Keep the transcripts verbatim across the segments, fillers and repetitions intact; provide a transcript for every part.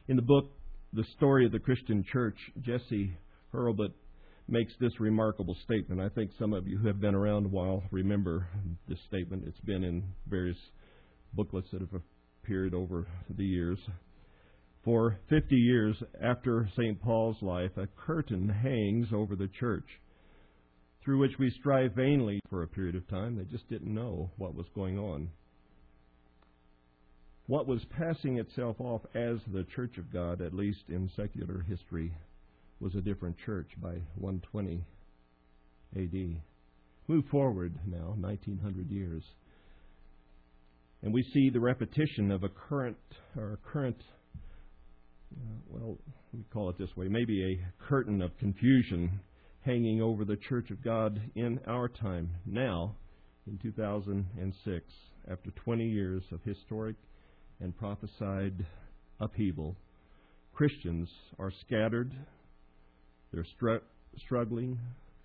In the book, The Story of the Christian Church, Jesse Hurlbut makes this remarkable statement. I think some of you who have been around a while remember this statement. It's been in various booklets that have appeared over the years. For fifty years after Saint Paul's life, a curtain hangs over the church, through which we strive vainly for a period of time. They just didn't know what was going on. What was passing itself off as the Church of God, at least in secular history, was a different church by one twenty A D. Move forward now, nineteen hundred years. And we see the repetition of a current, or a current, uh, well, we call it this way, maybe a curtain of confusion hanging over the Church of God in our time. Now, in two thousand six, after twenty years of historic and prophesied upheaval, Christians are scattered, they're str- struggling,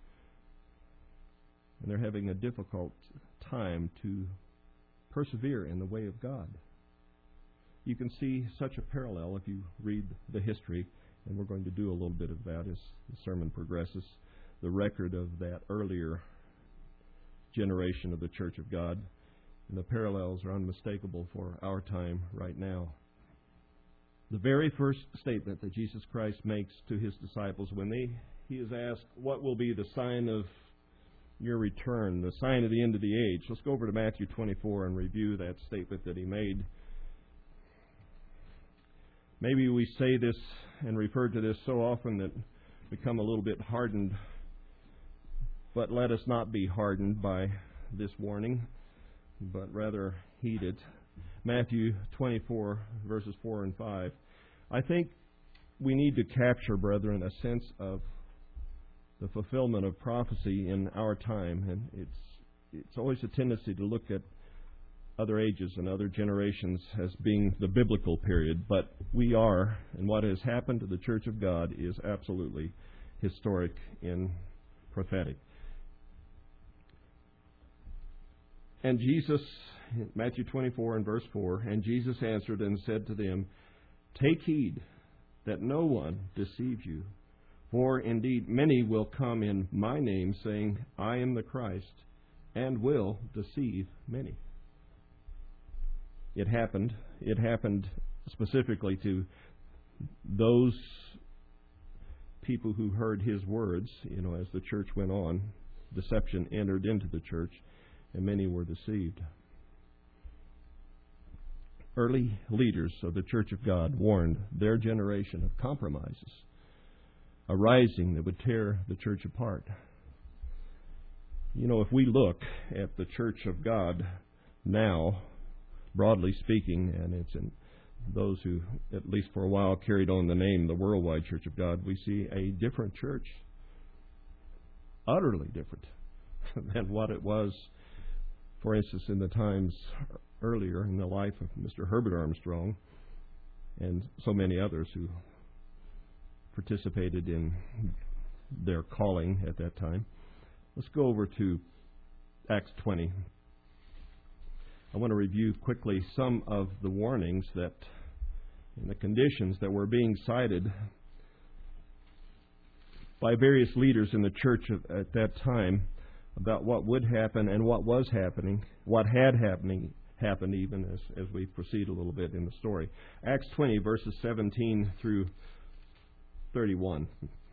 and they're having a difficult time to persevere in the way of God. You can see such a parallel if you read the history, and we're going to do a little bit of that as the sermon progresses, the record of that earlier generation of the Church of God. And the parallels are unmistakable for our time right now. The very first statement that Jesus Christ makes to His disciples when they, He is asked, what will be the sign of your return, the sign of the end of the age? Let's go over to Matthew twenty-four and review that statement that He made. Maybe we say this and refer to this so often that we become a little bit hardened, but let us not be hardened by this warning, but rather heed it. Matthew twenty-four, verses four and five. I think we need to capture, brethren, a sense of the fulfillment of prophecy in our time. And it's it's always a tendency to look at other ages and other generations as being the biblical period. But we are, and what has happened to the Church of God is absolutely historic and prophetic. And Jesus, Matthew twenty-four and verse four, and Jesus answered and said to them, take heed that no one deceive you. For indeed many will come in my name, saying, I am the Christ, and will deceive many. It happened. It happened specifically to those people who heard His words. You know, as the church went on, deception entered into the church, and many were deceived. Early leaders of the Church of God warned their generation of compromises, a rising that would tear the church apart. You know, if we look at the Church of God now, broadly speaking, and it's in those who, at least for a while, carried on the name the Worldwide Church of God, we see a different church, utterly different than what it was, for instance, in the times earlier in the life of Mister Herbert Armstrong and so many others who participated in their calling at that time. Let's go over to Acts twenty. I want to review quickly some of the warnings that and the conditions that were being cited by various leaders in the church at that time about what would happen and what was happening, what had happening, happened even as, as we proceed a little bit in the story. Acts twenty, verses seventeen through thirty-one.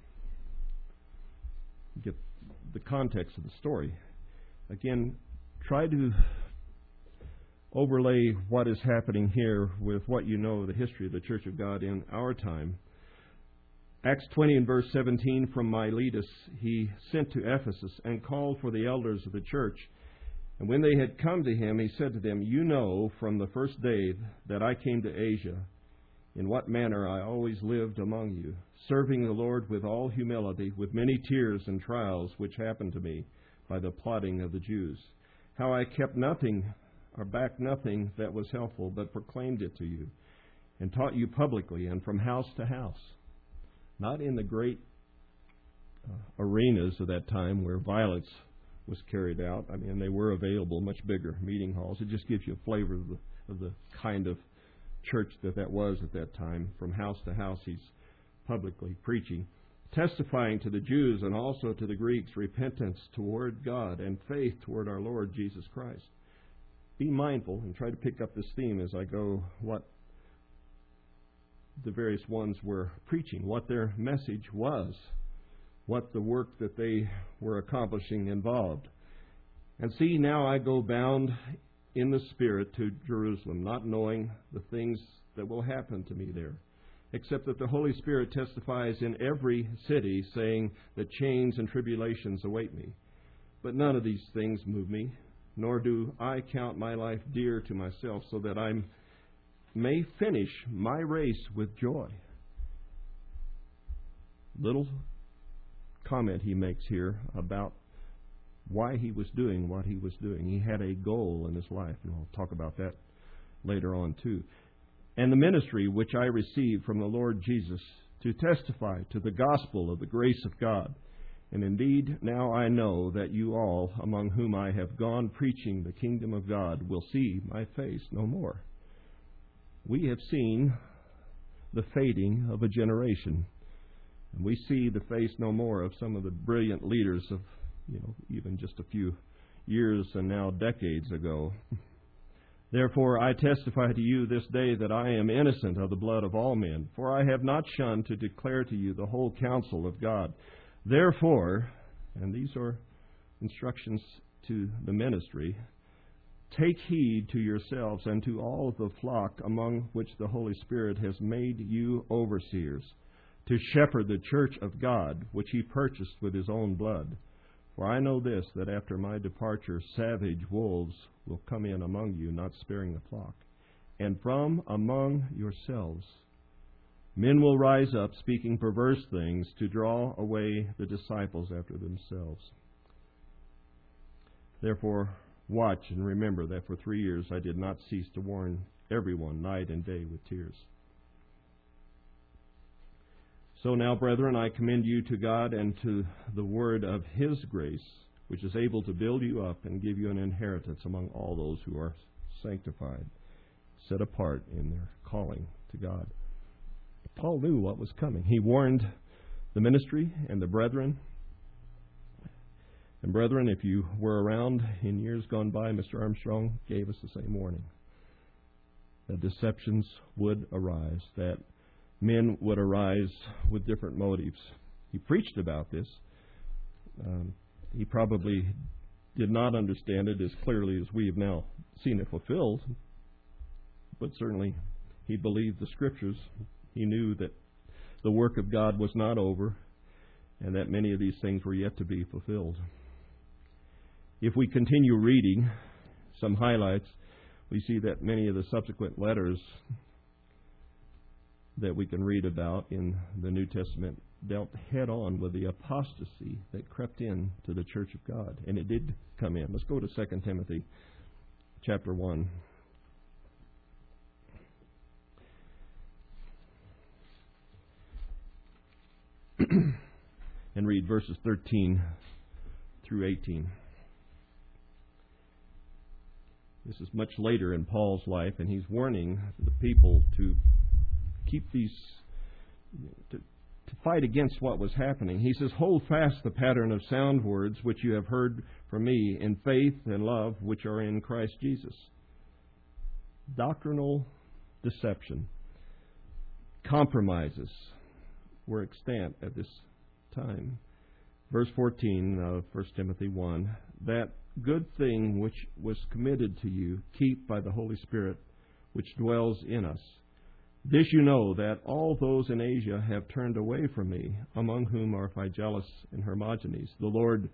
Get the context of the story. Again, try to overlay what is happening here with what you know of the history of the Church of God in our time. Acts twenty and verse seventeen, from Miletus he sent to Ephesus and called for the elders of the church. And when they had come to him, he said to them, you know from the first day that I came to Asia, in what manner I always lived among you, serving the Lord with all humility, with many tears and trials which happened to me by the plotting of the Jews. How I kept nothing, or back nothing that was helpful, but proclaimed it to you, and taught you publicly and from house to house. Not in the great uh, arenas of that time where violence was carried out. I mean, they were available, much bigger meeting halls. It just gives you a flavor of the, of the kind of church that that was at that time. From house to house he's publicly preaching, testifying to the Jews and also to the Greeks repentance toward God and faith toward our Lord Jesus Christ. Be mindful and try to pick up this theme as I go, what the various ones were preaching, what their message was, what the work that they were accomplishing involved. And see, now I go bound in the Spirit to Jerusalem, not knowing the things that will happen to me there, except that the Holy Spirit testifies in every city, saying that chains and tribulations await me. But none of these things move me, nor do I count my life dear to myself, so that I may finish my race with joy. Little comment he makes here about why he was doing what he was doing. He had a goal in his life, and I'll talk about that later on too. And the ministry which I received from the Lord Jesus to testify to the gospel of the grace of God. And indeed, now I know that you all, among whom I have gone preaching the kingdom of God, will see my face no more. We have seen the fading of a generation, and we see the face no more of some of the brilliant leaders of, you know, even just a few years and now decades ago. Therefore I testify to you this day that I am innocent of the blood of all men, for I have not shunned to declare to you the whole counsel of God. Therefore, and these are instructions to the ministry, take heed to yourselves and to all the flock among which the Holy Spirit has made you overseers, to shepherd the church of God, which He purchased with His own blood. For I know this, that after my departure savage wolves will come in among you, not sparing the flock. And from among yourselves men will rise up, speaking perverse things, to draw away the disciples after themselves. Therefore, watch and remember that for three years I did not cease to warn everyone night and day with tears. So now, brethren, I commend you to God and to the word of His grace, which is able to build you up and give you an inheritance among all those who are sanctified, set apart in their calling to God. Paul knew what was coming. He warned the ministry and the brethren. And brethren, if you were around in years gone by, Mister Armstrong gave us the same warning, that deceptions would arise, that men would arise with different motives. He preached about this. Um, he probably did not understand it as clearly as we have now seen it fulfilled, but certainly he believed the Scriptures. He knew that the work of God was not over and that many of these things were yet to be fulfilled. If we continue reading some highlights, we see that many of the subsequent letters that we can read about in the New Testament dealt head on with the apostasy that crept in to the church of God. And it did come in. Let's go to Second Timothy chapter one. And read verses thirteen through eighteen. This is much later in Paul's life, and he's warning the people to keep these, to, to fight against what was happening. He says, hold fast the pattern of sound words which you have heard from me in faith and love which are in Christ Jesus. Doctrinal deception, compromises were extant at this time. Verse fourteen of First Timothy one, that good thing which was committed to you, keep by the Holy Spirit which dwells in us. This you know, that all those in Asia have turned away from me, among whom are Phygelus and Hermogenes. The Lord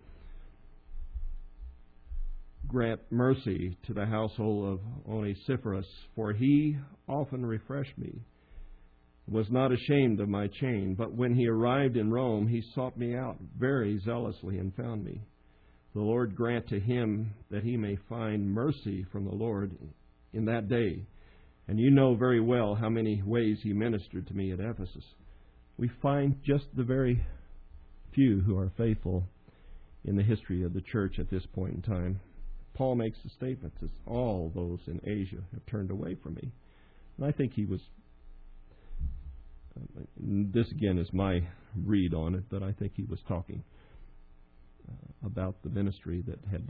grant mercy to the household of Onesiphorus, for he often refreshed me, was not ashamed of my chain, but when he arrived in Rome, he sought me out very zealously and found me. The Lord grant to him that he may find mercy from the Lord in that day. And you know very well how many ways he ministered to me at Ephesus. We find just the very few who are faithful in the history of the church at this point in time. Paul makes the statement that all those in Asia have turned away from me. And I think he was, this again is my read on it, but I think he was talking uh, about the ministry that had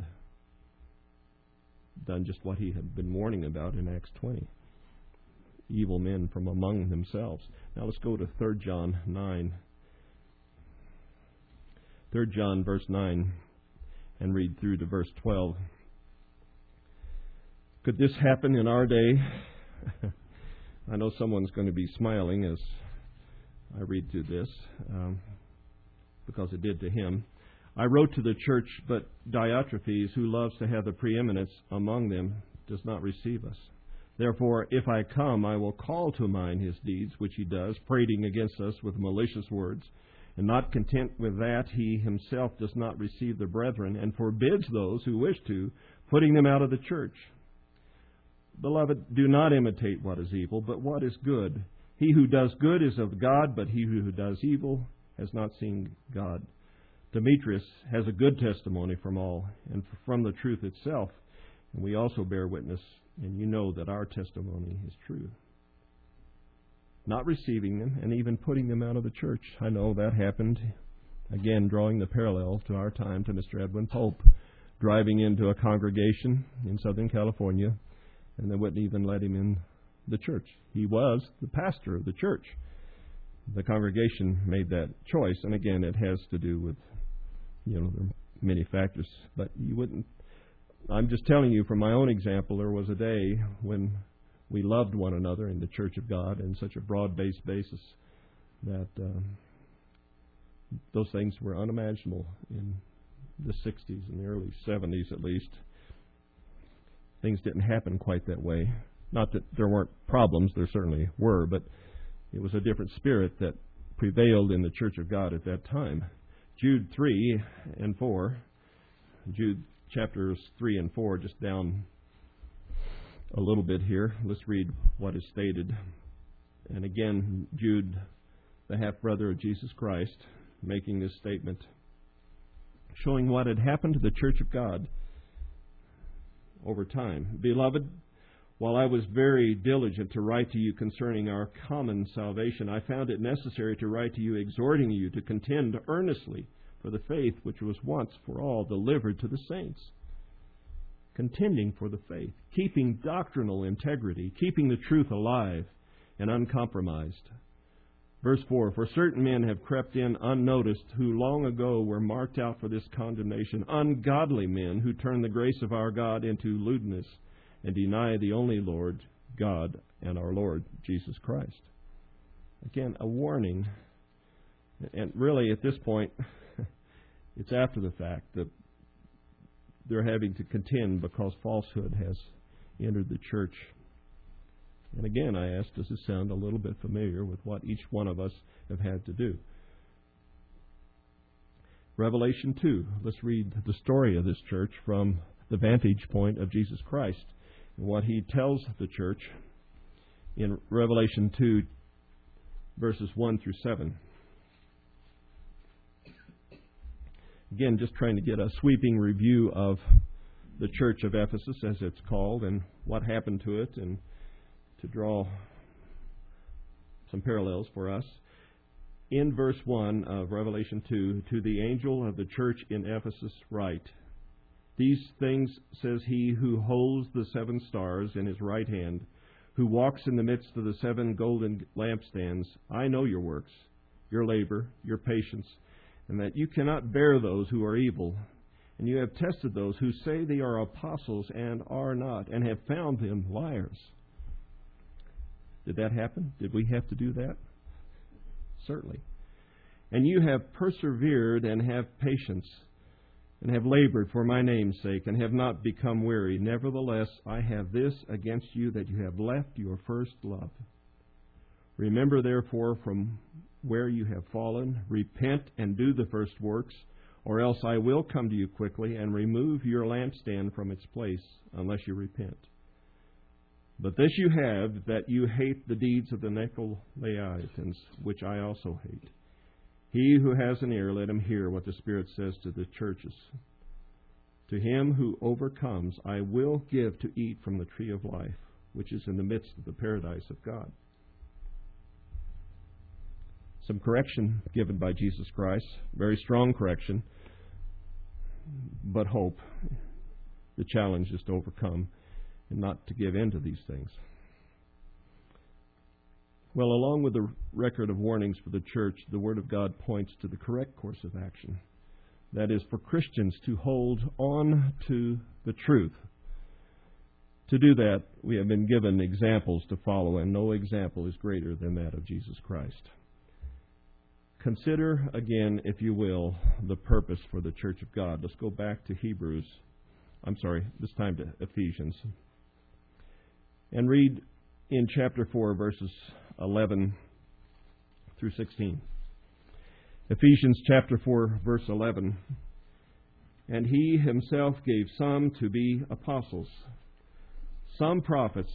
done just what he had been warning about in Acts twenty. Evil men from among themselves. Now let's go to Third John nine. Third John verse nine and read through to verse twelve. Could this happen in our day? I know someone's going to be smiling as I read through this, um, because it did to him. I wrote to the church, but Diotrephes, who loves to have the preeminence among them, does not receive us. Therefore, if I come, I will call to mind his deeds, which he does, prating against us with malicious words. And not content with that, he himself does not receive the brethren, and forbids those who wish to, putting them out of the church. Beloved, do not imitate what is evil, but what is good. He who does good is of God, but he who does evil has not seen God. Demetrius has a good testimony from all, and from the truth itself. And we also bear witness, and you know that our testimony is true. Not receiving them, and even putting them out of the church. I know that happened, again, drawing the parallel to our time to Mister Edwin Pope, driving into a congregation in Southern California, and they wouldn't even let him in the church. He was the pastor of the church. The congregation made that choice, and again, it has to do with, you know, there are many factors, but you wouldn't. I'm just telling you from my own example, there was a day when we loved one another in the Church of God in such a broad-based basis that um, those things were unimaginable in the sixties and the early seventies at least. Things didn't happen quite that way. Not that there weren't problems, there certainly were, but it was a different spirit that prevailed in the Church of God at that time. Jude three and four, Jude chapters three and four, just down a little bit here. Let's read what is stated. And again, Jude, the half-brother of Jesus Christ, making this statement, showing what had happened to the Church of God over time. Beloved, while I was very diligent to write to you concerning our common salvation, I found it necessary to write to you, exhorting you to contend earnestly for the faith which was once for all delivered to the saints. Contending for the faith, keeping doctrinal integrity, keeping the truth alive and uncompromised. Verse four, for certain men have crept in unnoticed, who long ago were marked out for this condemnation, ungodly men who turn the grace of our God into lewdness and deny the only Lord, God, and our Lord, Jesus Christ. Again, a warning. And really, at this point, it's after the fact that they're having to contend because falsehood has entered the church. And again, I ask, does this sound a little bit familiar with what each one of us have had to do? Revelation two. Let's read the story of this church from the vantage point of Jesus Christ and what He tells the church in Revelation two, verses one through seven. Again, just trying to get a sweeping review of the church of Ephesus, as it's called, and what happened to it, and to draw some parallels for us. In verse one of Revelation two, to the angel of the church in Ephesus write, these things says he who holds the seven stars in his right hand, who walks in the midst of the seven golden lampstands. I know your works, your labor, your patience, and that you cannot bear those who are evil. And you have tested those who say they are apostles and are not, and have found them liars. Did that happen? Did we have to do that? Certainly. And you have persevered and have patience, and have labored for my name's sake, and have not become weary. Nevertheless, I have this against you, that you have left your first love. Remember, therefore, from where you have fallen, repent and do the first works, or else I will come to you quickly and remove your lampstand from its place, unless you repent. But this you have, that you hate the deeds of the Nicolaitans, which I also hate. He who has an ear, let him hear what the Spirit says to the churches. To him who overcomes, I will give to eat from the tree of life, which is in the midst of the paradise of God. Some correction given by Jesus Christ, very strong correction, but hope. The challenge is to overcome and not to give in to these things. Well, along with the record of warnings for the church, the Word of God points to the correct course of action. That is, for Christians to hold on to the truth. To do that, we have been given examples to follow, and no example is greater than that of Jesus Christ. Consider again, if you will, the purpose for the church of God. Let's go back to Hebrews. I'm sorry, this time to Ephesians. And read in chapter four, verses eleven through sixteen. Ephesians chapter four, verse eleven. And He Himself gave some to be apostles, some prophets,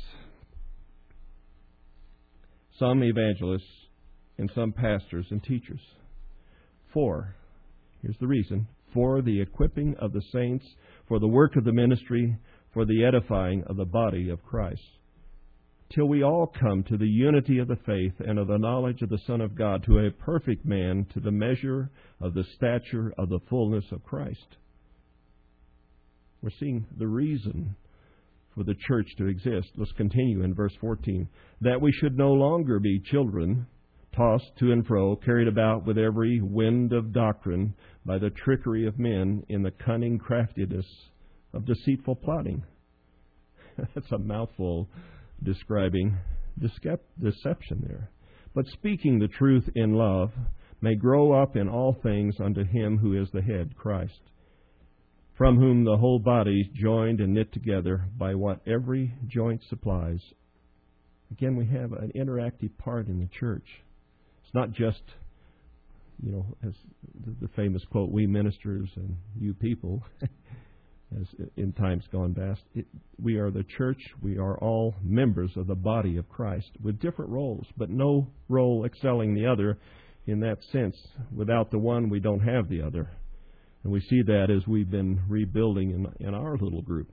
some evangelists, and some pastors and teachers. For, here's the reason, for the equipping of the saints, for the work of the ministry, for the edifying of the body of Christ, till we all come to the unity of the faith and of the knowledge of the Son of God, to a perfect man, to the measure of the stature of the fullness of Christ. We're seeing the reason for the church to exist. Let's continue in verse fourteen. That we should no longer be children, tossed to and fro, carried about with every wind of doctrine by the trickery of men in the cunning craftiness of deceitful plotting. That's a mouthful describing deception there. But speaking the truth in love may grow up in all things unto Him who is the head, Christ, from whom the whole body, joined and knit together by what every joint supplies. Again, we have an interactive part in the church. It's not just, you know, as the famous quote, we ministers and you people, as in times gone past. It, we are the church. We are all members of the body of Christ with different roles, but no role excelling the other in that sense. Without the one, we don't have the other. And we see that as we've been rebuilding in, in our little group.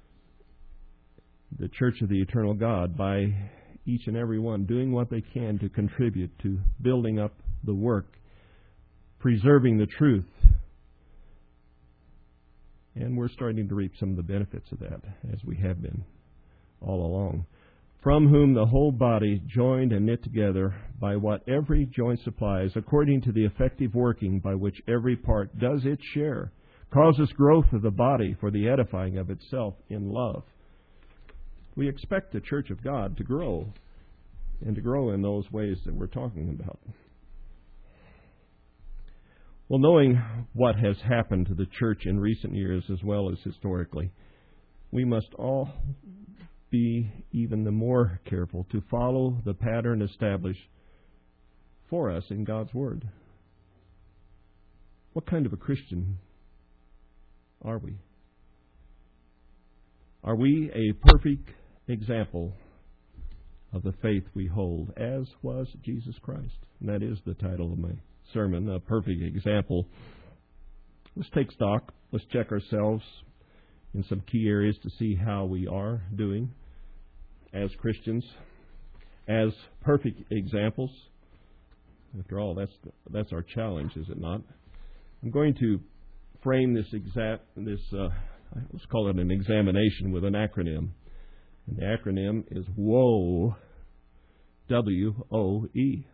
The Church of the Eternal God, by each and every one doing what they can to contribute to building up the work, preserving the truth. And we're starting to reap some of the benefits of that, as we have been all along. From whom the whole body, joined and knit together by what every joint supplies, according to the effective working by which every part does its share, causes growth of the body for the edifying of itself in love. We expect the church of God to grow, and to grow in those ways that we're talking about. Well, knowing what has happened to the church in recent years as well as historically, we must all be even the more careful to follow the pattern established for us in God's Word. What kind of a Christian are we? Are we a perfect example of the faith we hold, as was Jesus Christ? And that is the title of my sermon, A Perfect Example. Let's take stock. Let's check ourselves in some key areas to see how we are doing as Christians, as perfect examples. After all, that's that's our challenge, is it not? I'm going to frame this exact this uh, let's call it an examination with an acronym, and the acronym is WOE, W O E.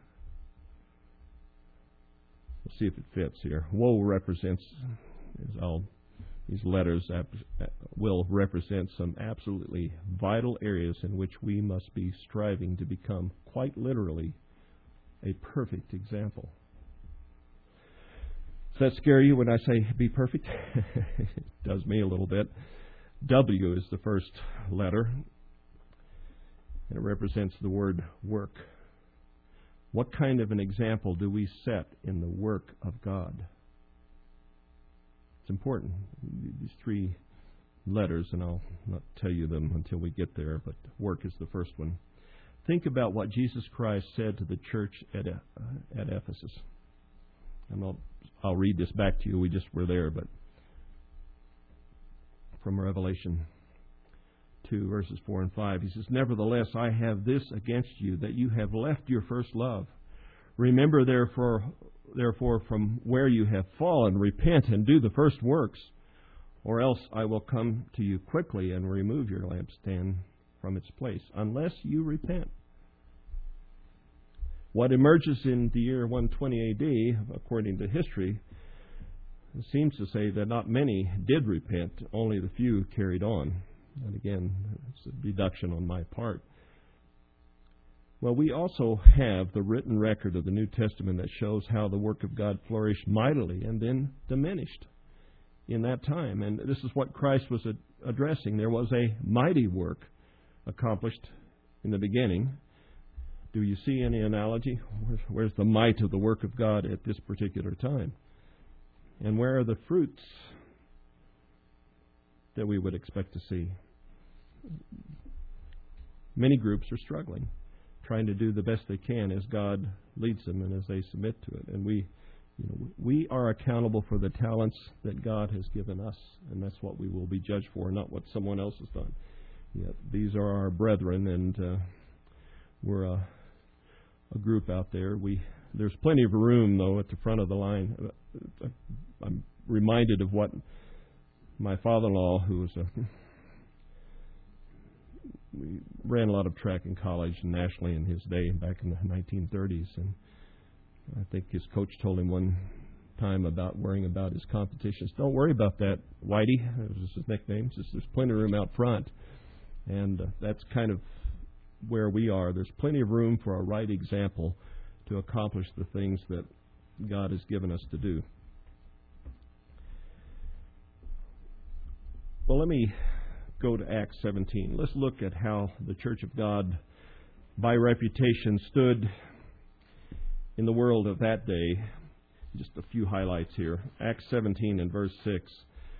We'll see if it fits here. WOE represents, as I'll These letters will represent some absolutely vital areas in which we must be striving to become, quite literally, a perfect example. Does that scare you when I say be perfect? It does me a little bit. W is the first letter. It represents the word work. What kind of an example do we set in the work of God? It's important. These three letters, and I'll not tell you them until we get there, but work is the first one. Think about what Jesus Christ said to the church at uh, at Ephesus. And I'll, I'll read this back to you. We just were there, but from Revelation. two, verses four and five. He says, "Nevertheless, I have this against you, that you have left your first love. Remember, therefore, therefore, from where you have fallen, repent and do the first works, or else I will come to you quickly and remove your lampstand from its place, unless you repent." What emerges in the year one twenty A D, according to history, seems to say that not many did repent, only the few carried on. And again, it's a deduction on my part. Well, we also have the written record of the New Testament that shows how the work of God flourished mightily and then diminished in that time. And this is what Christ was addressing. There was a mighty work accomplished in the beginning. Do you see any analogy? Where's the might of the work of God at this particular time? And where are the fruits that we would expect to see? Many groups are struggling, trying to do the best they can as God leads them and as they submit to it. And we, you know, we are accountable for the talents that God has given us, and that's what we will be judged for, not what someone else has done. Yet these are our brethren, and uh, we're a, a group out there. We there's plenty of room, though, at the front of the line. I'm reminded of what my father-in-law, who was a we ran a lot of track in college and nationally in his day, back in the nineteen thirties, and I think his coach told him one time about worrying about his competitions. Don't worry about that, Whitey. That was his nickname. Just there's plenty of room out front, and uh, that's kind of where we are. There's plenty of room for a right example to accomplish the things that God has given us to do. Well, let me go to Acts seventeen. Let's look at how the Church of God, by reputation, stood in the world of that day. Just a few highlights here. Acts seventeen and verse six.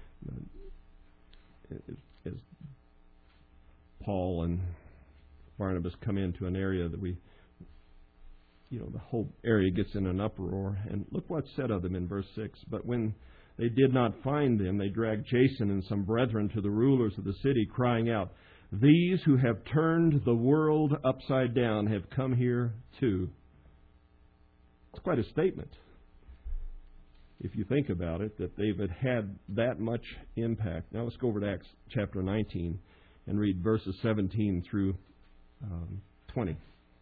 As Paul and Barnabas come into an area that we, you know, the whole area gets in an uproar. And look what's said of them in verse six. "But when they did not find them, they dragged Jason and some brethren to the rulers of the city, crying out, 'These who have turned the world upside down have come here too.'" It's quite a statement, if you think about it, that they've had that much impact. Now let's go over to Acts chapter nineteen and read verses seventeen through um, twenty.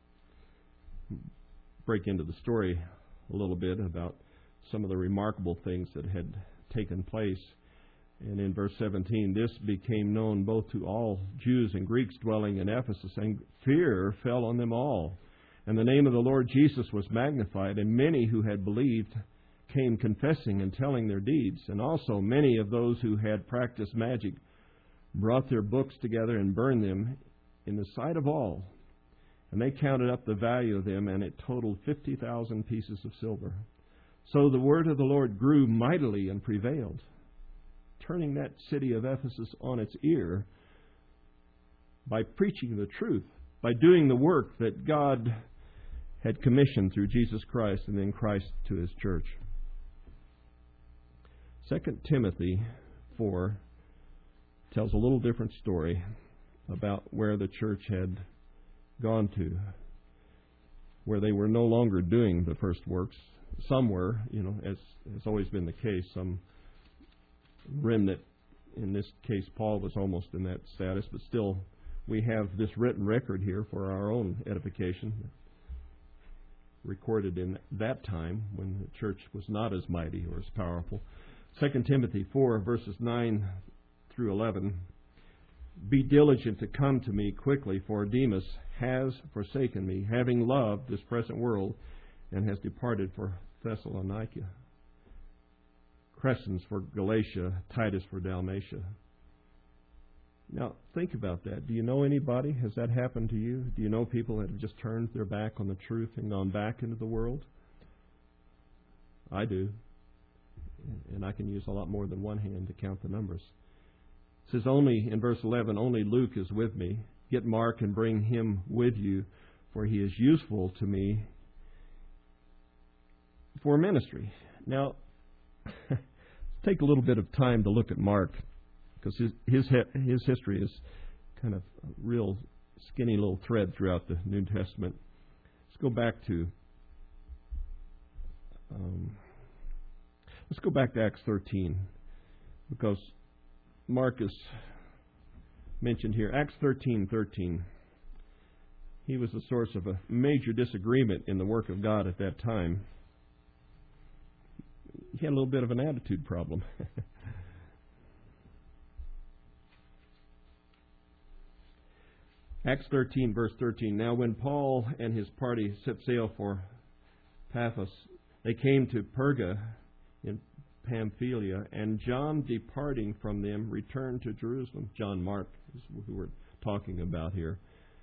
Break into the story a little bit about some of the remarkable things that had taken place. And in verse seventeen, "This became known both to all Jews and Greeks dwelling in Ephesus, and fear fell on them all. And the name of the Lord Jesus was magnified, and many who had believed came confessing and telling their deeds. And also many of those who had practiced magic brought their books together and burned them in the sight of all. And they counted up the value of them, and it totaled fifty thousand pieces of silver. So the word of the Lord grew mightily and prevailed, turning that city of Ephesus on its ear by preaching the truth, by doing the work that God had commissioned through Jesus Christ and then Christ to His church." Second Timothy four tells a little different story about where the church had gone to, where they were no longer doing the first works. Some were, you know, as has always been the case, some remnant. In this case, Paul was almost in that status, but still we have this written record here for our own edification, recorded in that time when the church was not as mighty or as powerful. Second Timothy four, verses nine through eleven. "Be diligent to come to me quickly, for Demas has forsaken me, having loved this present world, and has departed for Thessalonica. Crescens for Galatia, Titus for Dalmatia." Now, think about that. Do you know anybody? Has that happened to you? Do you know people that have just turned their back on the truth and gone back into the world? I do. And I can use a lot more than one hand to count the numbers. It says only, in verse eleven, "Only Luke is with me. Get Mark and bring him with you, for he is useful to me for ministry." Now, take a little bit of time to look at Mark, because his his, his history is kind of a real skinny little thread throughout the New Testament. Let's go back to um, let's go back to Acts thirteen, because Mark is mentioned here. Acts thirteen thirteen. He was the source of a major disagreement in the work of God at that time. He had a little bit of an attitude problem. Acts thirteen, verse thirteen. Now when Paul and his party set sail for Paphos, they came to Perga in Pamphylia, and John, departing from them, returned to Jerusalem. John Mark is who we're talking about here.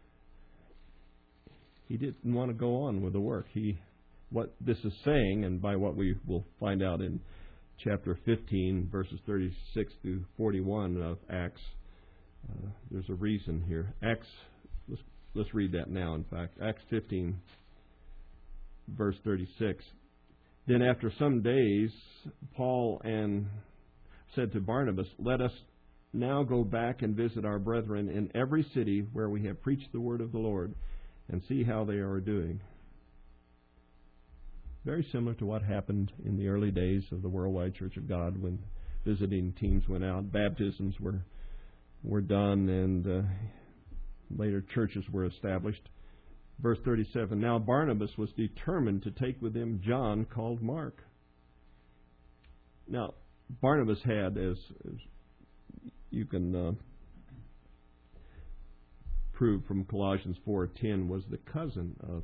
He didn't want to go on with the work. He, what this is saying, and by what we will find out in chapter fifteen, verses thirty-six through forty-one of Acts, uh, there's a reason here. Acts, let's, let's read that now, in fact. Acts fifteen, verse thirty-six. Then after some days, Paul and said to Barnabas, "Let us now go back and visit our brethren in every city where we have preached the word of the Lord, and see how they are doing." Very similar to what happened in the early days of the Worldwide Church of God when visiting teams went out. Baptisms were were done, and uh, later churches were established. Verse thirty-seven, now Barnabas was determined to take with him John, called Mark. Now, Barnabas had, as, as you can uh, prove from Colossians four ten, was the cousin of,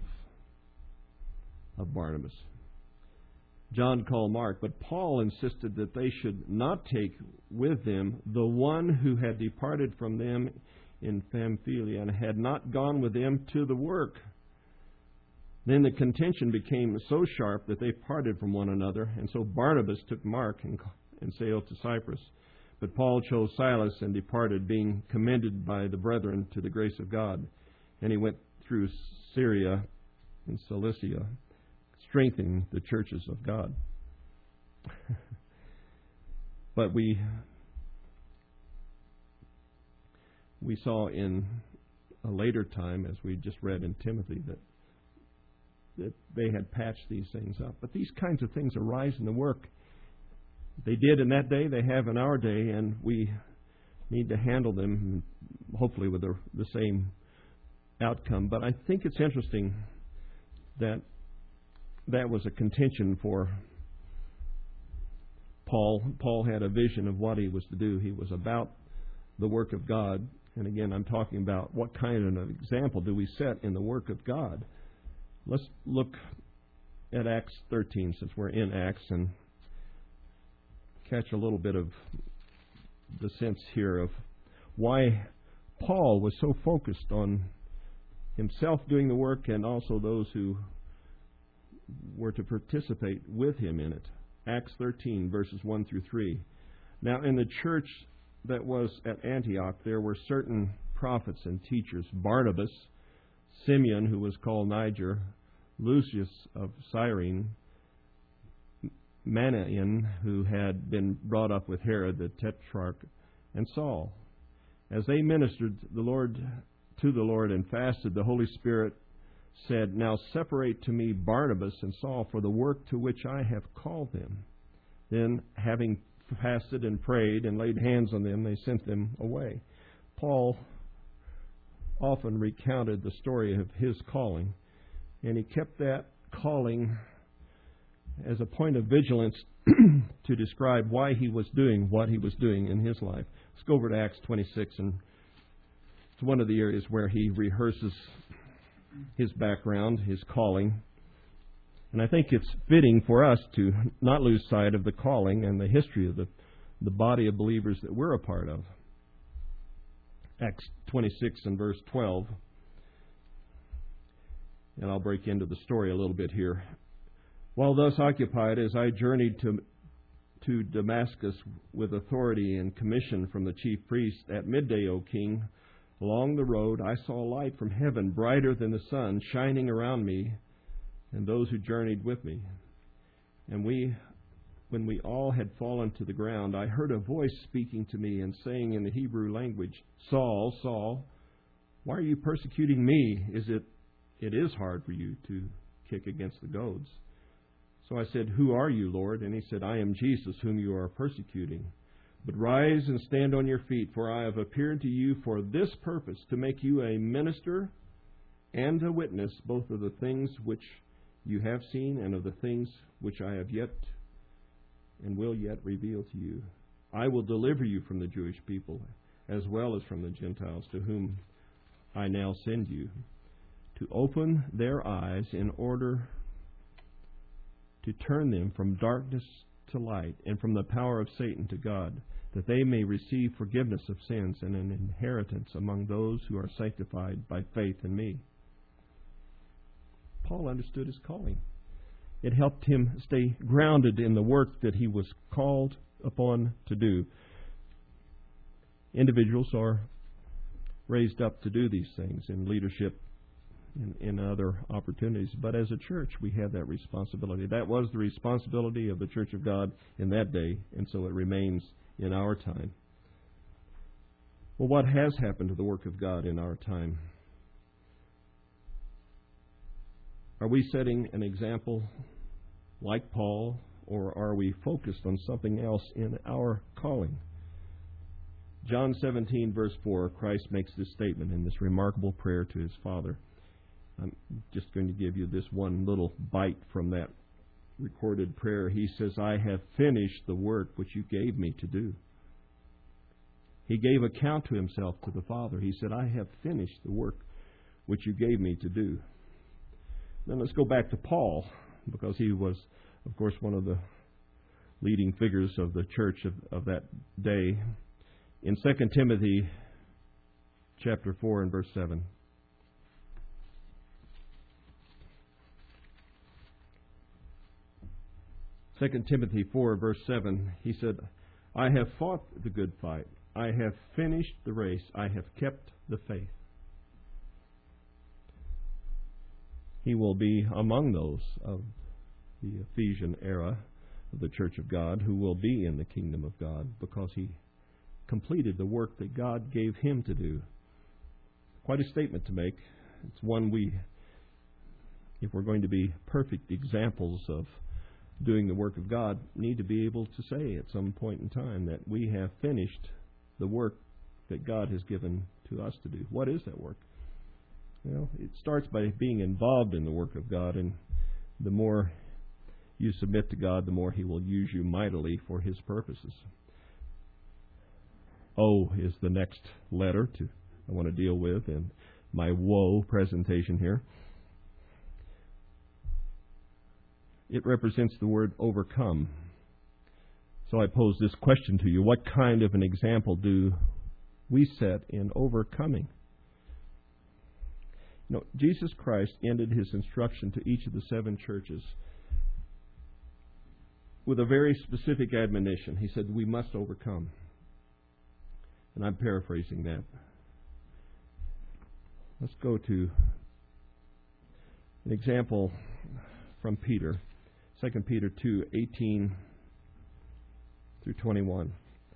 of Barnabas. John called Mark, but Paul insisted that they should not take with them the one who had departed from them in Pamphylia and had not gone with them to the work. Then the contention became so sharp that they parted from one another, and so Barnabas took Mark and, and sailed to Cyprus. But Paul chose Silas and departed, being commended by the brethren to the grace of God. And he went through Syria and Cilicia, strengthening the churches of God. But we we saw in a later time, as we just read in Timothy, that that they had patched these things up. But these kinds of things arise in the work. They did in that day, they have in our day, and we need to handle them, hopefully with the, the same outcome. But I think it's interesting that that was a contention for Paul. Paul had a vision of what he was to do. He was about the work of God. And again, I'm talking about what kind of an example do we set in the work of God. Let's look at Acts thirteen, since we're in Acts, and catch a little bit of the sense here of why Paul was so focused on himself doing the work and also those who were to participate with him in it. Acts thirteen, verses one through three. Now in the church that was at Antioch, there were certain prophets and teachers: Barnabas, Simeon, who was called Niger, Lucius of Cyrene, Manaen, who had been brought up with Herod the Tetrarch, and Saul. As they ministered the Lord to the Lord and fasted, the Holy Spirit said, "Now separate to me Barnabas and Saul for the work to which I have called them." Then, having fasted and prayed and laid hands on them, they sent them away. Paul often recounted the story of his calling, and he kept that calling as a point of vigilance to describe why he was doing what he was doing in his life. Let's go over to Acts twenty-six, and it's one of the areas where he rehearses his background, his calling. And I think it's fitting for us to not lose sight of the calling and the history of the, the body of believers that we're a part of. Acts twenty-six and verse twelve. And I'll break into the story a little bit here. While thus occupied, as I journeyed to to Damascus with authority and commission from the chief priest, at midday, O king, along the road I saw a light from heaven, brighter than the sun, shining around me and those who journeyed with me. And we when we all had fallen to the ground, I heard a voice speaking to me and saying in the Hebrew language, Saul, Saul, why are you persecuting me? Is it, it is hard for you to kick against the goads. So I said, who are you, Lord? And he said, I am Jesus, whom you are persecuting. But rise and stand on your feet, for I have appeared to you for this purpose, to make you a minister and a witness, both of the things which you have seen and of the things which I have yet and will yet reveal to you. I will deliver you from the Jewish people, as well as from the Gentiles, to whom I now send you, to open their eyes in order to turn them from darkness to light, and from the power of Satan to God, that they may receive forgiveness of sins and an inheritance among those who are sanctified by faith in me. Paul understood his calling. It helped him stay grounded in the work that he was called upon to do. Individuals are raised up to do these things in leadership, in, in other opportunities. But as a church, we have that responsibility. That was the responsibility of the Church of God in that day, and so it remains in our time. Well, what has happened to the work of God in our time? Are we setting an example like Paul, or are we focused on something else in our calling? John seventeen, verse four, Christ makes this statement in this remarkable prayer to His Father. I'm just going to give you this one little bite from that recorded prayer. He says, I have finished the work which you gave me to do. He gave account to Himself to the Father. He said, I have finished the work which you gave me to do. Then let's go back to Paul, because he was, of course, one of the leading figures of the church of, of that day. In Second Timothy chapter four and verse seven. Second Timothy four, verse seven, he said, I have fought the good fight. I have finished the race. I have kept the faith. He will be among those of the Ephesian era of the Church of God who will be in the kingdom of God because he completed the work that God gave him to do. Quite a statement to make. It's one we, if we're going to be perfect examples of doing the work of God, need to be able to say at some point in time that we have finished the work that God has given to us to do. What is that work? Well, it starts by being involved in the work of God, and the more you submit to God, the more He will use you mightily for His purposes. O is the next letter to I want to deal with in my woe presentation here. It represents the word overcome. So I pose this question to you. What kind of an example do we set in overcoming? You know, Jesus Christ ended His instruction to each of the seven churches with a very specific admonition. He said, we must overcome. And I'm paraphrasing that. Let's go to an example from Peter. Second Peter two, eighteen through twenty-one.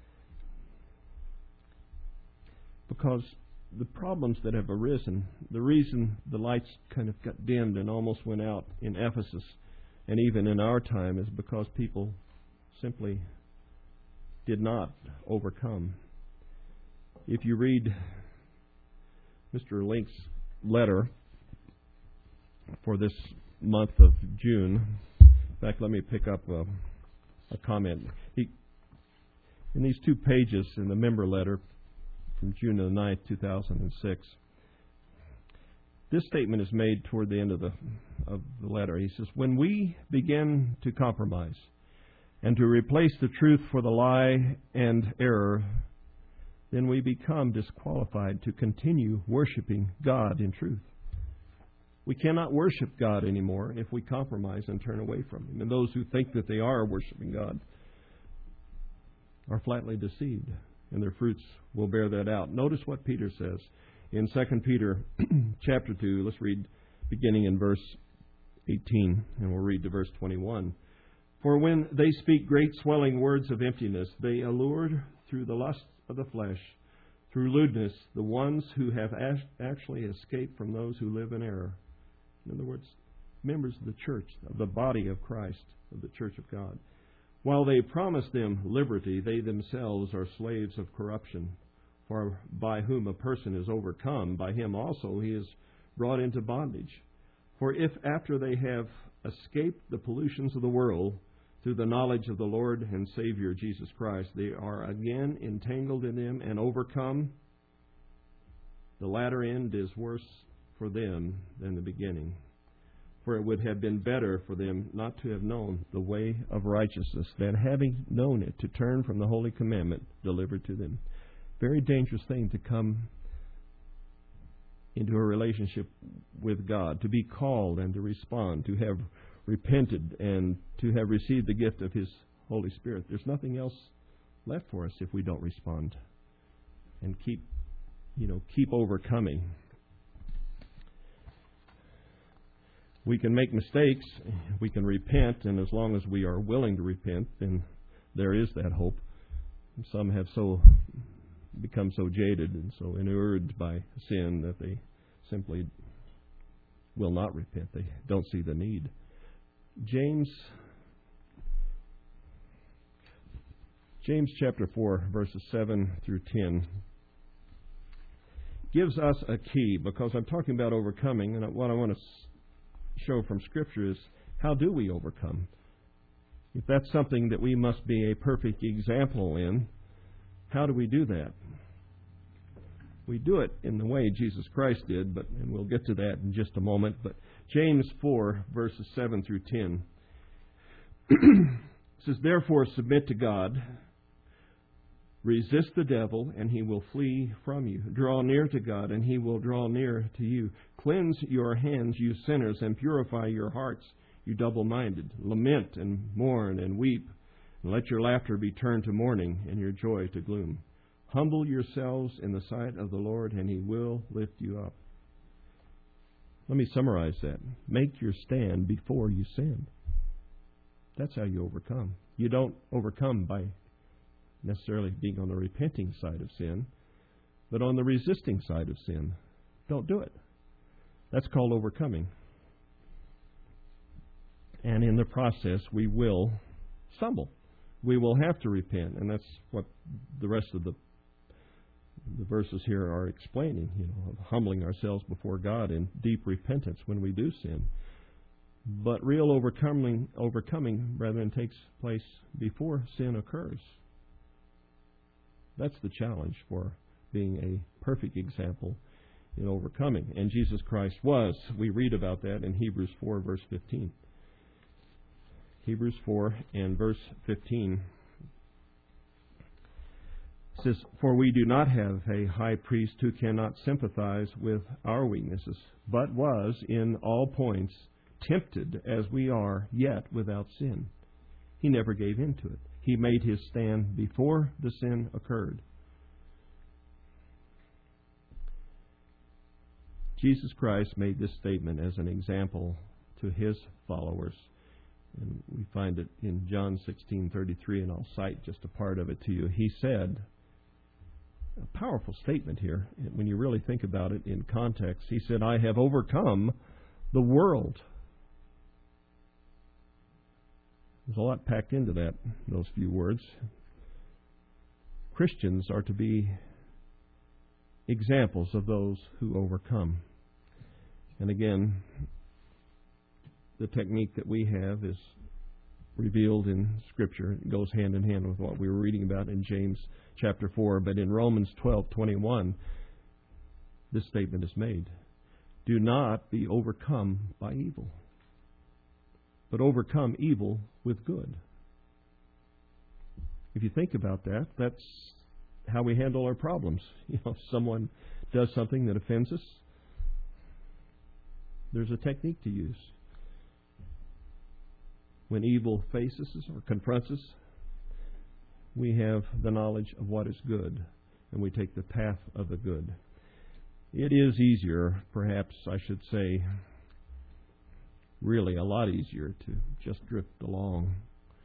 Because the problems that have arisen, the reason the lights kind of got dimmed and almost went out in Ephesus, and even in our time, is because people simply did not overcome. If you read Mister Link's letter for this month of June, in fact, let me pick up a, a comment. He, in these two pages in the member letter from June the ninth, two thousand six, this statement is made toward the end of the of the letter. He says, when we begin to compromise and to replace the truth for the lie and error, then we become disqualified to continue worshiping God in truth. We cannot worship God anymore if we compromise and turn away from Him. And those who think that they are worshiping God are flatly deceived, and their fruits will bear that out. Notice what Peter says in Second Peter chapter two. Let's read beginning in verse eighteen, and we'll read to verse twenty-one. For when they speak great swelling words of emptiness, they allure through the lust of the flesh, through lewdness, the ones who have actually escaped from those who live in error. In other words, members of the church, of the body of Christ, of the church of God. While they promise them liberty, they themselves are slaves of corruption. For by whom a person is overcome, by him also he is brought into bondage. For if after they have escaped the pollutions of the world, through the knowledge of the Lord and Savior Jesus Christ, they are again entangled in them and overcome, the latter end is worse for them than the beginning. For it would have been better for them not to have known the way of righteousness, than having known it, to turn from the holy commandment delivered to them. Very dangerous thing to come into a relationship with God, to be called and to respond, to have repented and to have received the gift of His Holy Spirit. There's nothing else left for us if we don't respond and keep, you know, keep overcoming. We can make mistakes, we can repent, and as long as we are willing to repent, then there is that hope. Some have so become so jaded and so inured by sin that they simply will not repent. They don't see the need. James James chapter four, verses seven through ten gives us a key, because I'm talking about overcoming, and what I want to show from Scripture is, how do we overcome? If that's something that we must be a perfect example in, how do we do that? We do it in the way Jesus Christ did, but and we'll get to that in just a moment. But James four, verses seven through ten says, "Therefore submit to God, resist the devil, and he will flee from you. Draw near to God, and he will draw near to you. Cleanse your hands, you sinners, and purify your hearts, you double-minded. Lament and mourn and weep, and let your laughter be turned to mourning, and your joy to gloom. Humble yourselves in the sight of the Lord, and He will lift you up." Let me summarize that. Make your stand before you sin. That's how you overcome. You don't overcome by necessarily being on the repenting side of sin, but on the resisting side of sin. Don't do it. That's called overcoming. And in the process, we will stumble. We will have to repent, and that's what the rest of the the verses here are explaining, you know, of humbling ourselves before God in deep repentance when we do sin. But real overcoming, overcoming, brethren, takes place before sin occurs. That's the challenge for being a perfect example in overcoming. And Jesus Christ was. We read about that in Hebrews four, verse fifteen. Hebrews four and verse fifteen says, "For we do not have a high priest who cannot sympathize with our weaknesses, but was in all points tempted as we are, yet without sin. He never gave in to it. He made His stand before the sin occurred." Jesus Christ made this statement as an example to His followers. And we find it in John sixteen thirty-three, and I'll cite just a part of it to you. He said, a powerful statement here, when you really think about it in context. He said, "I have overcome the world." There's a lot packed into that, those few words. Christians are to be examples of those who overcome. And again, the technique that we have is revealed in Scripture. It goes hand in hand with what we were reading about in James chapter four. But in Romans twelve twenty-one, this statement is made: "Do not be overcome by evil, but overcome evil with good." If you think about that, that's how we handle our problems. You know, if someone does something that offends us, there's a technique to use. When evil faces us or confronts us, we have the knowledge of what is good, and we take the path of the good. It is easier, perhaps I should say, really a lot easier to just drift along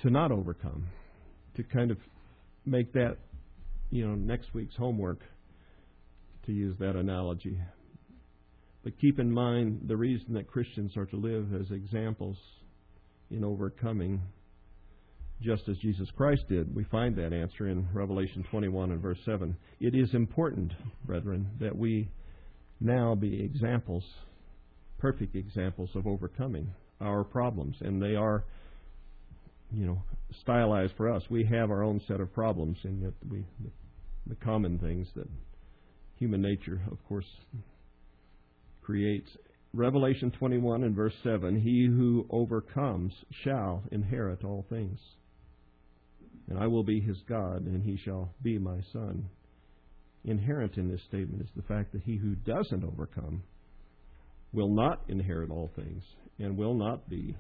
to not overcome, to kind of make that, you know, next week's homework, to use that analogy. But keep in mind the reason that Christians are to live as examples in overcoming, just as Jesus Christ did. We find that answer in Revelation twenty-one and verse seven. It is important, brethren, that we now be examples, perfect examples of overcoming our problems. And they are, you know, stylized for us. We have our own set of problems, and yet we, the, the common things that human nature, of course, creates. Revelation twenty-one and verse seven, he who overcomes shall inherit all things. And I will be his God, and he shall be my son. Inherent in this statement is the fact that he who doesn't overcome will not inherit all things and will not be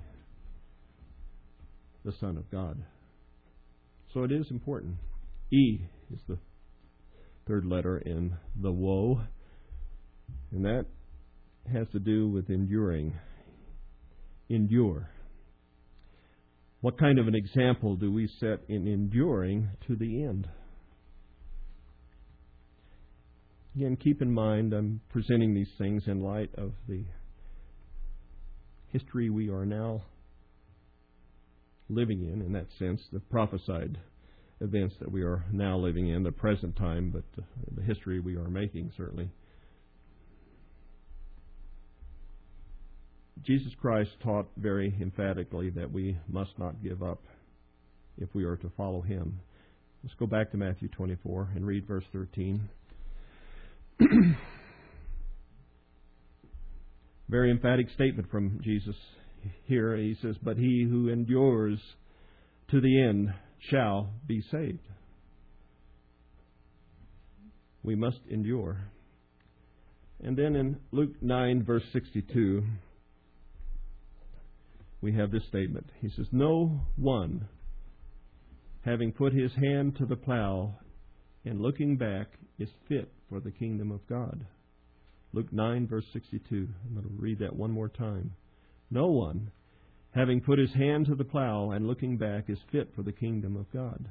the Son of God. So it is important. E is the third letter in the woe, and that has to do with enduring. Endure. What kind of an example do we set in enduring to the end? Again, keep in mind, I'm presenting these things in light of the history we are now living in, in that sense, the prophesied events that we are now living in, the present time, but the history we are making, certainly. Jesus Christ taught very emphatically that we must not give up if we are to follow Him. Let's go back to Matthew twenty-four and read verse thirteen. Very emphatic statement from Jesus here. He says, "But he who endures to the end shall be saved." We must endure. And then in Luke nine, verse sixty-two, we have this statement. He says, "No one, having put his hand to the plow and looking back, is fit for the kingdom of God." Luke nine, verse sixty-two. I'm going to read that one more time. "No one, having put his hand to the plow and looking back, is fit for the kingdom of God."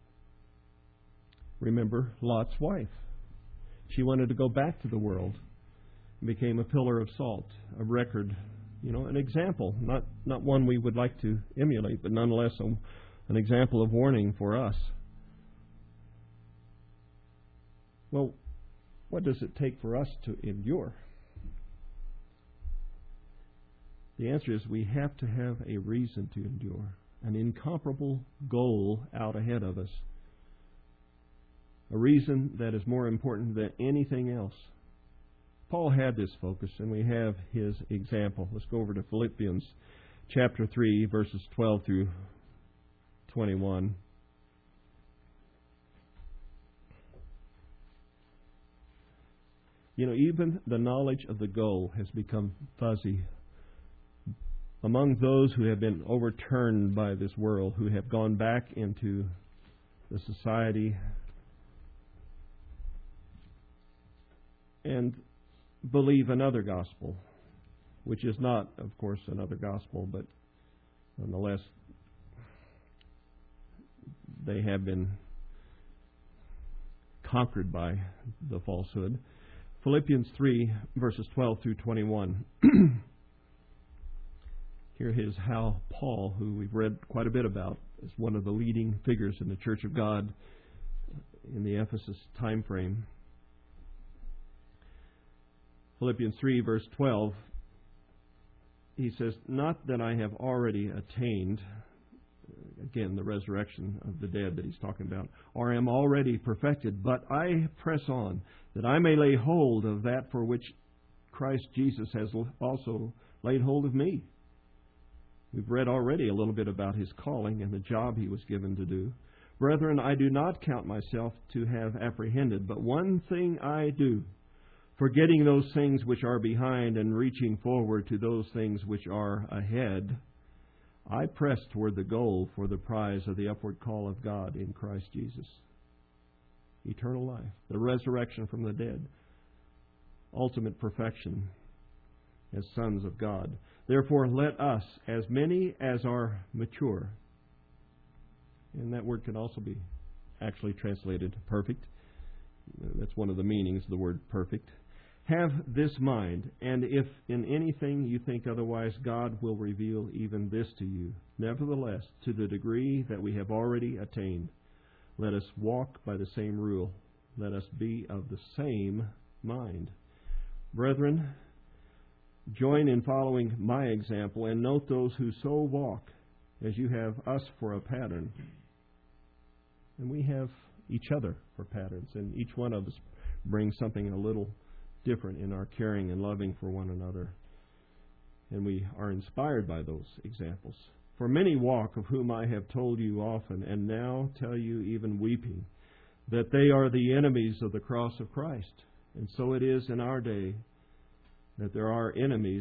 Remember Lot's wife. She wanted to go back to the world and became a pillar of salt, a record, you know, an example, not, not one we would like to emulate, but nonetheless a, an example of warning for us. Well, what does it take for us to endure? The answer is we have to have a reason to endure, an incomparable goal out ahead of us, a reason that is more important than anything else. Paul had this focus, and we have his example. Let's go over to Philippians chapter three, verses twelve through twenty-one. You know, even the knowledge of the goal has become fuzzy among those who have been overturned by this world, who have gone back into the society and believe another gospel, which is not, of course, another gospel, but nonetheless, they have been conquered by the falsehood. Philippians three, verses twelve through twenty-one. Here is how Paul, who we've read quite a bit about, is one of the leading figures in the Church of God in the Ephesus time frame. Philippians three, verse twelve, he says, "Not that I have already attained," again, the resurrection of the dead that he's talking about, "or am already perfected, but I press on, that I may lay hold of that for which Christ Jesus has also laid hold of me." We've read already a little bit about his calling and the job he was given to do. "Brethren, I do not count myself to have apprehended, but one thing I do, forgetting those things which are behind and reaching forward to those things which are ahead, I press toward the goal for the prize of the upward call of God in Christ Jesus." Eternal life, the resurrection from the dead, ultimate perfection as sons of God. "Therefore let us, as many as are mature," and that word can also be actually translated perfect. That's one of the meanings of the word perfect. Have this mind, and if in anything you think otherwise, God will reveal even this to you. Nevertheless, to the degree that we have already attained, let us walk by the same rule. Let us be of the same mind. Brethren, join in following my example, and note those who so walk, as you have us for a pattern. And we have each other for patterns, and each one of us brings something a little different in our caring and loving for one another. And we are inspired by those examples. For many walk, of whom I have told you often, and now tell you even weeping, that they are the enemies of the cross of Christ. And so it is in our day that there are enemies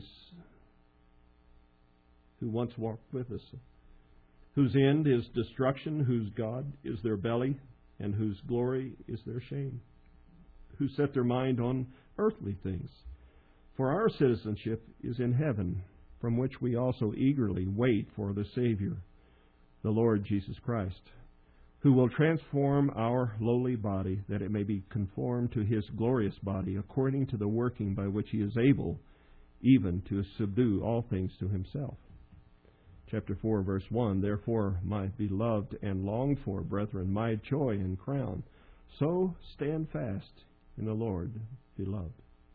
who once walked with us, whose end is destruction, whose God is their belly, and whose glory is their shame, who set their mind on earthly things. For our citizenship is in heaven, from which we also eagerly wait for the Savior, the Lord Jesus Christ, who will transform our lowly body, that it may be conformed to His glorious body, according to the working by which He is able even to subdue all things to Himself. Chapter four, verse one, Therefore, my beloved and longed for brethren, my joy and crown, so stand fast in the Lord, beloved.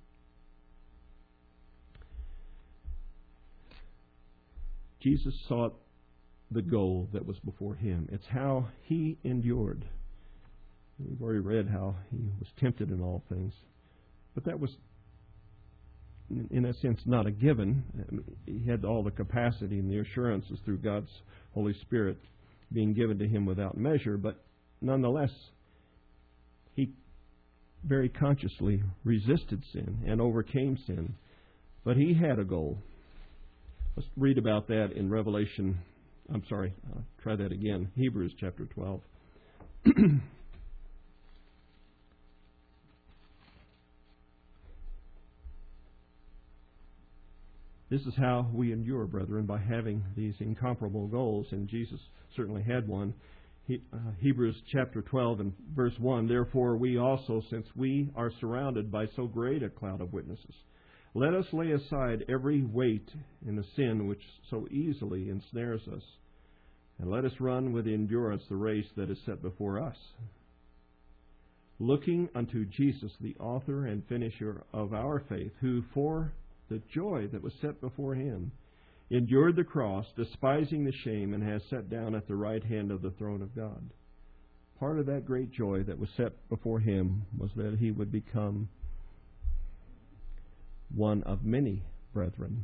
Jesus sought the goal that was before Him. It's how He endured. We've already read how He was tempted in all things. But that was, in a sense, not a given. I mean, He had all the capacity and the assurances through God's Holy Spirit being given to Him without measure, but nonetheless, He very consciously resisted sin and overcame sin. But He had a goal. Let's read about that in Revelation. I'm sorry, I'll try that again. Hebrews chapter twelve. This is how we endure, brethren, by having these incomparable goals, and Jesus certainly had one. He, uh, Hebrews chapter twelve and verse one, Therefore we also, since we are surrounded by so great a cloud of witnesses, let us lay aside every weight and the sin which so easily ensnares us, and let us run with endurance the race that is set before us, looking unto Jesus, the author and finisher of our faith, who for the joy that was set before Him endured the cross, despising the shame, and has sat down at the right hand of the throne of God. Part of that great joy that was set before Him was that He would become one of many brethren,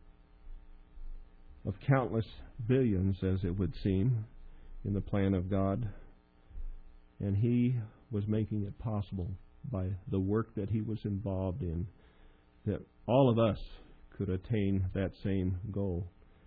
of countless billions, as it would seem, in the plan of God. And He was making it possible by the work that He was involved in, that all of us could attain that same goal.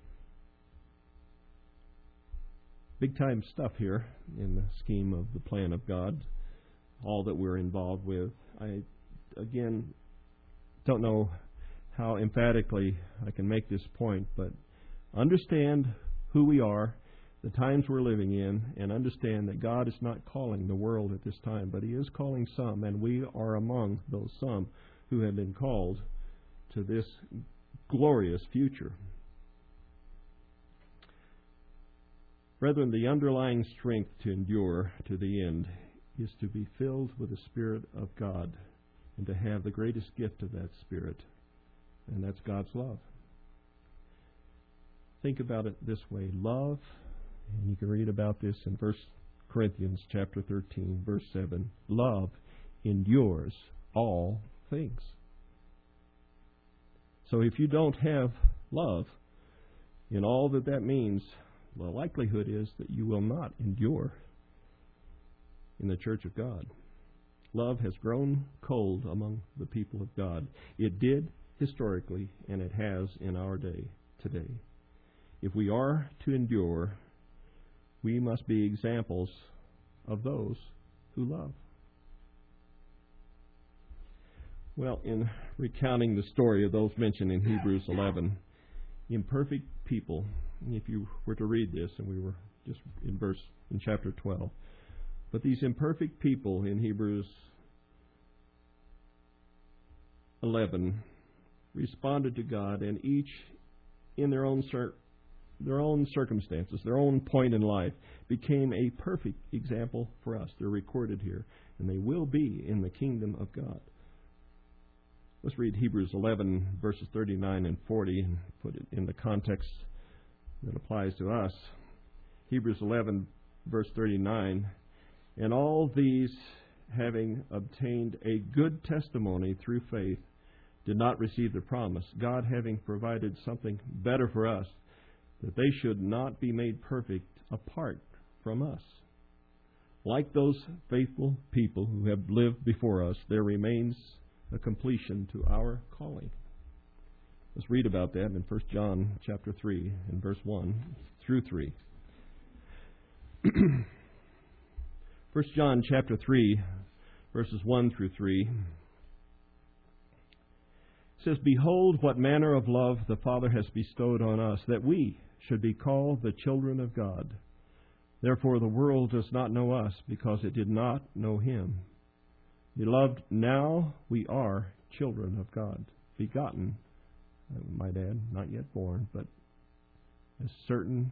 Big time stuff here in the scheme of the plan of God, all that we're involved with. I, again, don't know how emphatically I can make this point, but understand who we are, the times we're living in, and understand that God is not calling the world at this time, but He is calling some, and we are among those some who have been called to this glorious future. Brethren, the underlying strength to endure to the end is to be filled with the Spirit of God and to have the greatest gift of that Spirit, and that's God's love. Think about it this way. Love, and you can read about this in First Corinthians chapter thirteen, verse seven. Love endures all things. So if you don't have love, in all that that means, the likelihood is that you will not endure in the church of God. Love has grown cold among the people of God. It did historically, and it has in our day today. If we are to endure, we must be examples of those who love. Well, in recounting the story of those mentioned in Hebrews eleven, imperfect people. If you were to read this, and we were just in verse in chapter twelve, but these imperfect people in Hebrews eleven responded to God, and each in their own cir- their own circumstances, their own point in life, became a perfect example for us. They're recorded here, and they will be in the kingdom of God. Let's read Hebrews eleven, verses thirty-nine and forty, and put it in the context that applies to us. Hebrews eleven, verse thirty-nine, and all these, having obtained a good testimony through faith, did not receive the promise, God having provided something better for us, that they should not be made perfect apart from us. Like those faithful people who have lived before us, there remains a completion to our calling. Let's read about that in First John chapter three, and verse one through three. First John chapter three, verses one through three. It says, Behold, what manner of love the Father has bestowed on us, that we should be called the children of God. Therefore the world does not know us, because it did not know Him. Beloved, now we are children of God, begotten, I might add, not yet born, but as certain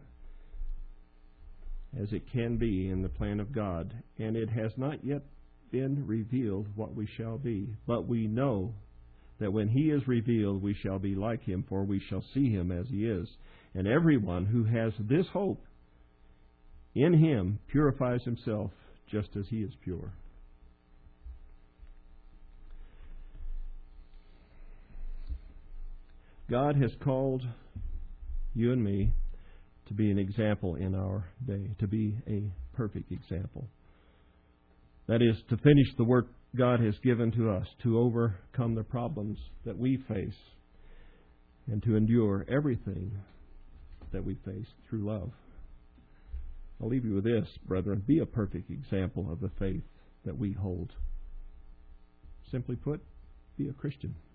as it can be in the plan of God. And it has not yet been revealed what we shall be. But we know that when He is revealed, we shall be like Him, for we shall see Him as He is. And everyone who has this hope in Him purifies himself just as He is pure. God has called you and me to be an example in our day, to be a perfect example. That is, to finish the work God has given to us, to overcome the problems that we face, and to endure everything that we face through love. I'll leave you with this, brethren. Be a perfect example of the faith that we hold. Simply put, be a Christian.